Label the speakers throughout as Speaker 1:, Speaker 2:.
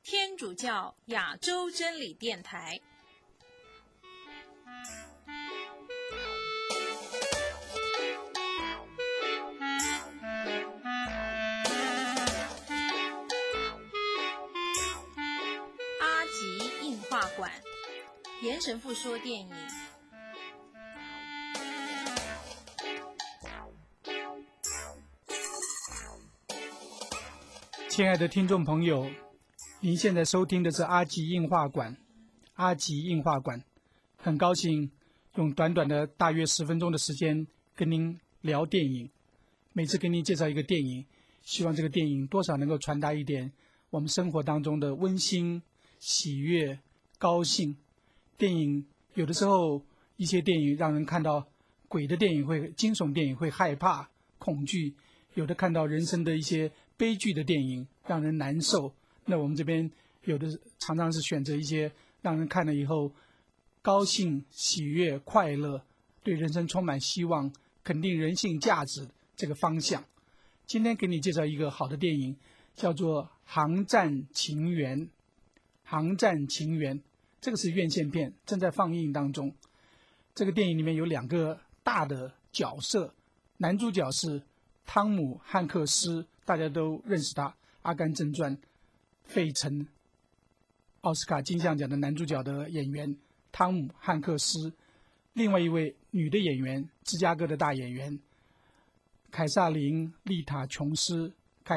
Speaker 1: 天主教亚洲真理电台。阿吉映画馆，严神父说电影。
Speaker 2: 亲爱的听众朋友，您现在收听的是阿吉映画馆。阿吉映画馆，很高兴用短短的大约10分钟的时间跟您聊电影。每次跟您介绍一个电影，希望这个电影多少能够传达一点我们生活当中的温馨、喜悦、高兴。电影有的时候一些电影让人看到鬼的电影会惊悚电影会害怕恐惧，有的看到人生的一些悲剧的电影让人难受。那我们这边有的常常是选择一些让人看了以后高兴、喜悦、快乐，对人生充满希望，肯定人性价值这个方向。今天给你介绍一个好的电影，叫做《航站情缘》。《航站情缘》这个是院线片，正在放映当中。这个电影里面有2个大的角色，男主角是汤姆·汉克斯，大家都认识他，《阿甘正传》费城奥斯卡金像奖的男主角的演员汤姆·汉克斯。另外一位女的演员，芝加哥的大演员凯撒琳·丽塔·琼斯。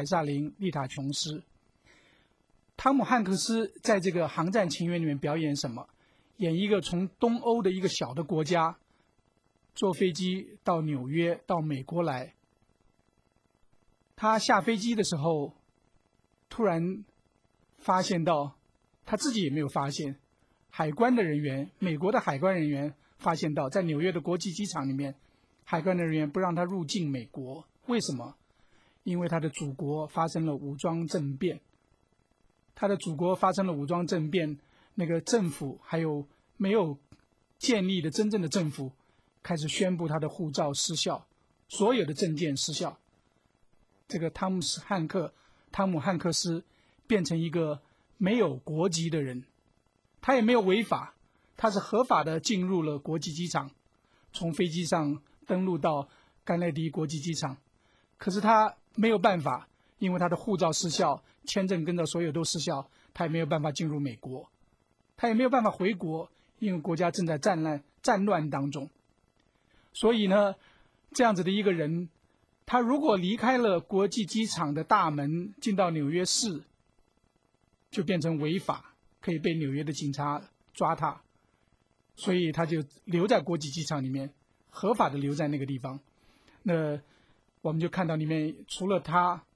Speaker 2: 汤姆·汉克斯在这个《航站情缘》里面表演什么？演一个从东欧的一个小的国家坐飞机到纽约到美国来。他下飞机的时候突然发现到，他自己也没有发现，海关的人员，美国的海关人员发现到，在纽约的国际机场里面，海关的人员不让他入境美国。为什么？因为他的祖国发生了武装政变。那个政府还有没有建立的真正的政府开始宣布他的护照失效，所有的证件失效。这个汤姆·汉克斯变成一个没有国籍的人，他也没有违法，他是合法的进入了国际机场，从飞机上登陆到甘乃迪国际机场。可是他没有办法，因为他的护照失效，签证跟着所有都失效，他也没有办法进入美国，他也没有办法回国，因为国家正在战乱当中。所以呢，这样子的一个人，他如果离开了国际机场的大门进到纽约市，就变成违法，可以被纽约的警察抓他。所以他就留在国际机场里面，合法的留在那个地方。那我们就看到里面除了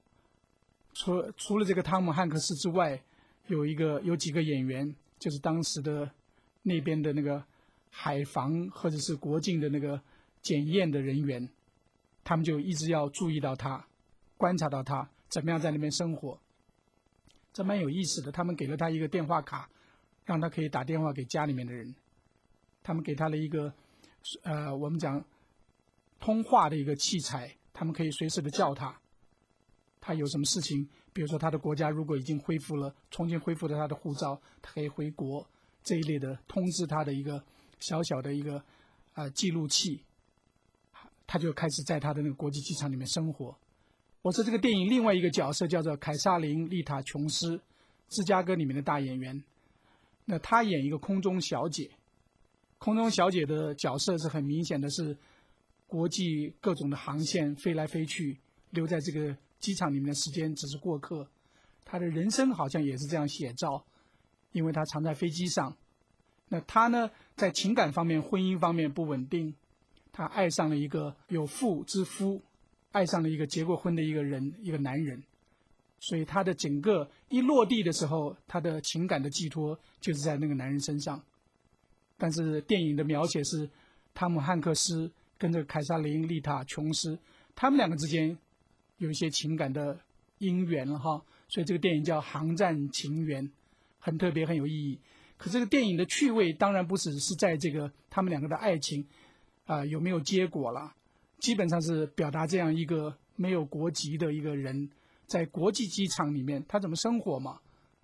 Speaker 2: 这个汤姆·汉克斯之外，有几个演员，就是当时的那边的那个海防或者是国境的那个检验的人员，他们就一直要注意到他，观察到他怎么样在那边生活。这蛮有意思的，他们给了他一个电话卡，让他可以打电话给家里面的人。他们给他了一个我们讲通话的一个器材，他们可以随时的叫他有什么事情，比如说他的国家如果已经重新恢复了他的护照，他可以回国，这一类的通知他的一个小小的一个记录器。他就开始在他的那个国际机场里面生活。我说这个电影另外一个角色叫做凯撒琳·丽塔·琼斯，芝加哥里面的大演员。那他演一个空中小姐，空中小姐的角色是很明显的，是国际各种的航线飞来飞去，留在这个机场里面的时间只是过客。他的人生好像也是这样写照，因为他常在飞机上。那他呢，在情感方面、婚姻方面不稳定，他爱上了一个有妇之夫，爱上了一个结过婚的一个男人。所以他的整个一落地的时候，他的情感的寄托就是在那个男人身上。但是电影的描写是汤姆·汉克斯跟这个凯撒琳·丽塔·琼斯，他们2个之间有一些情感的姻缘了哈。所以这个电影叫《航站情缘》，很特别，很有意义。可这个电影的趣味当然不只是在这个他们2个的爱情有没有结果了，基本上是表达这样一个没有国籍的一个人在国际机场里面他怎么生活嘛。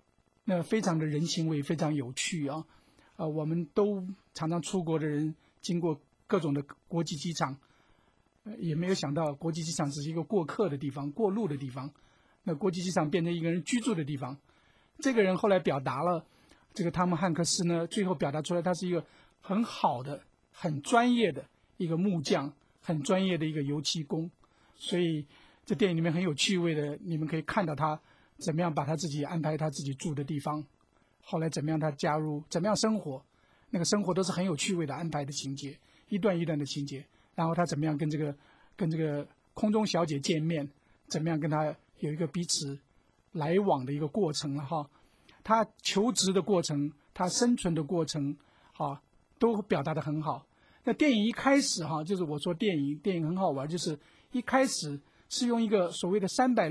Speaker 2: 那非常的人情味，非常有趣啊。我们都常常出国的人，经过各种的国际机场，也没有想到国际机场只是一个过客的地方、过路的地方。那国际机场变成一个人居住的地方。这个人后来表达了，这个汤姆汉克斯呢，最后表达出来，他是一个很好的、很专业的一个木匠，很专业的一个油漆工。所以这电影里面很有趣味的，你们可以看到他怎么样把他自己安排他自己住的地方，后来怎么样他加入，怎么样生活，那个生活都是很有趣味的安排的情节，一段一段的情节。然后他怎么样跟这个空中小姐见面，怎么样跟他有一个彼此来往的一个过程了哈。他求职的过程，他生存的过程，都表达得很好。那电影一开始就是我说电影很好玩，就是一开始是用一个所谓的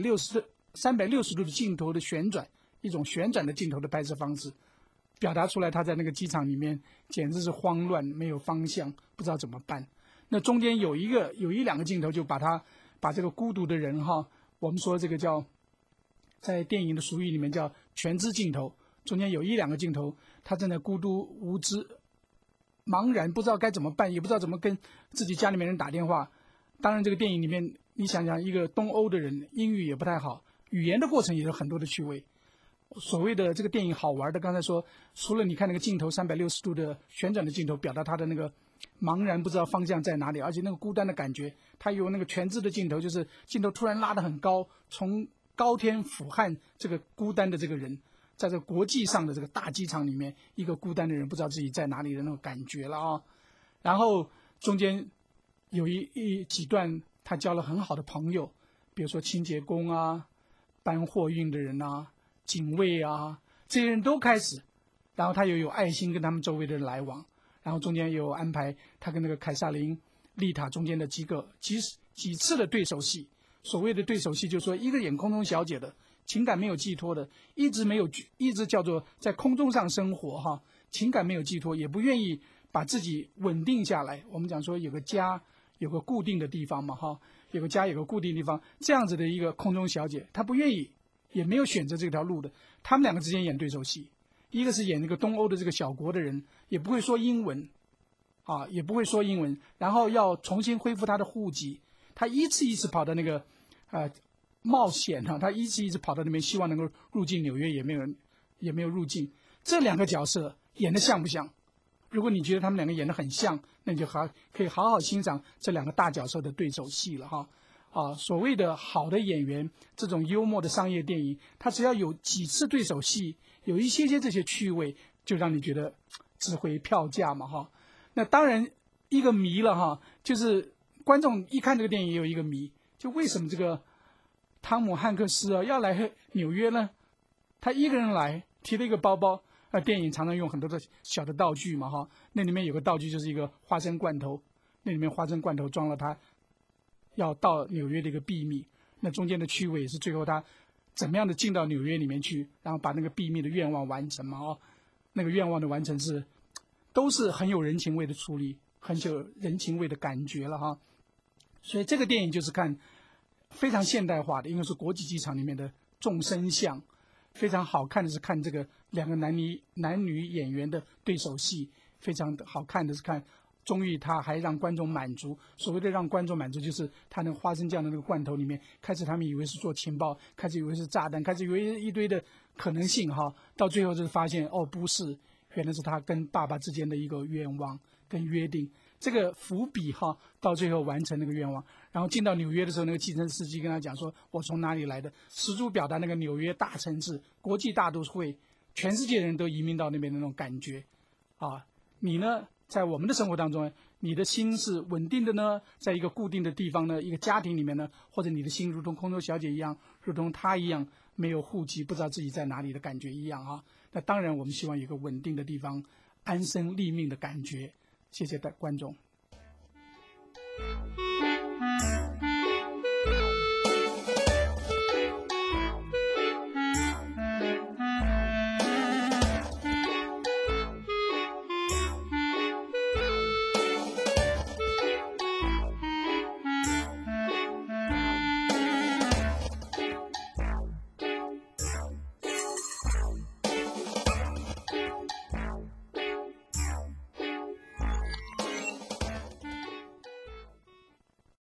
Speaker 2: 360度的镜头的旋转，一种旋转的镜头的拍摄方式，表达出来他在那个机场里面简直是慌乱，没有方向，不知道怎么办。那中间有一两个镜头，就把这个孤独的人我们说这个叫，在电影的俗语里面叫全知镜头，中间有一两个镜头，他正在孤独无知、茫然，不知道该怎么办，也不知道怎么跟自己家里面人打电话。当然这个电影里面，你想想，一个东欧的人，英语也不太好，语言的过程也有很多的趣味。所谓的这个电影好玩的，刚才说，除了你看那个镜头360度的旋转的镜头，表达他的那个茫然不知道方向在哪里，而且那个孤单的感觉，他有那个全知的镜头，就是镜头突然拉得很高，从高天俯瞰这个孤单的这个人，在这个国际上的这个大机场里面，一个孤单的人不知道自己在哪里的那种感觉了啊。然后中间有几段他交了很好的朋友，比如说清洁工啊、搬货运的人啊、警卫啊，这些人都开始，然后他又有爱心跟他们周围的人来往，然后中间有安排他跟那个凯撒琳、丽塔中间的几次的对手戏。所谓的对手戏，就是说一个演空中小姐的，情感没有寄托的，一直叫做在空中上生活情感没有寄托，也不愿意把自己稳定下来。我们讲说有个家，有个固定的地方嘛有个家，有个固定的地方，这样子的一个空中小姐，她不愿意，也没有选择这条路的。他们两个之间演对手戏，一个是演那个东欧的这个小国的人，也不会说英文也不会说英文，然后要重新恢复他的户籍，他一次一次跑到那个冒险他一次跑到那边，希望能够入境纽约，也没有入境。这两个角色演得像不像？如果你觉得他们两个演得很像，那你就可以好好欣赏这两个大角色的对手戏了所谓的好的演员，这种幽默的商业电影，他只要有几次对手戏，有一些这些趣味，就让你觉得值回票价嘛那当然一个谜了就是观众一看这个电影也有一个谜，就为什么这个汤姆汉克斯要来纽约呢？他一个人来，提了一个包包。电影常常用很多的小的道具嘛那里面有个道具就是一个花生罐头，那里面花生罐头装了他要到纽约的一个秘密。那中间的趣味是最后他怎么样的进到纽约里面去，然后把那个秘密的愿望完成嘛那个愿望的完成都是很有人情味的处理，很有人情味的感觉了所以这个电影就是看非常现代化的，因为是国际机场里面的众生相，非常好看的是看这个两个男女演员的对手戏，非常好看的是看终于他还让观众满足。所谓的让观众满足，就是他那个花生酱的那个罐头里面，开始他们以为是做情报，开始以为是炸弹，开始以为一堆的可能性到最后就是发现不是，原来是他跟爸爸之间的一个愿望跟约定，这个伏笔到最后完成那个愿望。然后进到纽约的时候，那个计程司机跟他讲说我从哪里来的，十足表达那个纽约大城市国际大都会，全世界人都移民到那边的那种感觉你呢在我们的生活当中，你的心是稳定的呢，在一个固定的地方呢，一个家庭里面呢，或者你的心如同空中小姐一样，如同她一样没有户籍，不知道自己在哪里的感觉一样那当然我们希望有一个稳定的地方，安身立命的感觉。谢谢观众。